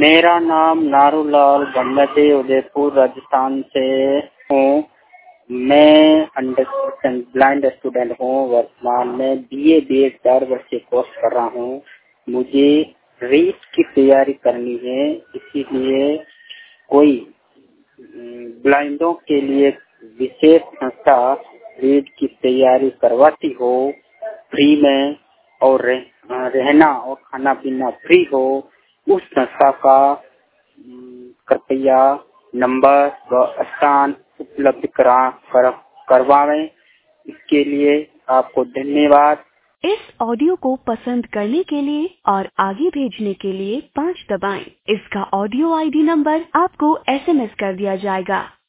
मेरा नाम नारूलाल गंगाते उदयपुर राजस्थान से हूँ। मैं 100% ब्लाइंड स्टूडेंट हूँ। वर्तमान में बीए बीएड 4 वर्ष से कोर्स कर रहा हूँ। मुझे रीट की तैयारी करनी है, इसीलिए कोई ब्लाइंडों के लिए विशेष संस्था रीट की तैयारी करवाती हो फ्री में और रहना और खाना पीना फ्री हो, उस संस्था का कृपया नंबर व स्थान उपलब्ध करवाएं। इसके लिए आपको धन्यवाद। इस ऑडियो को पसंद करने के लिए और आगे भेजने के लिए 5 दबाएं। इसका ऑडियो आईडी नंबर आपको SMS कर दिया जाएगा।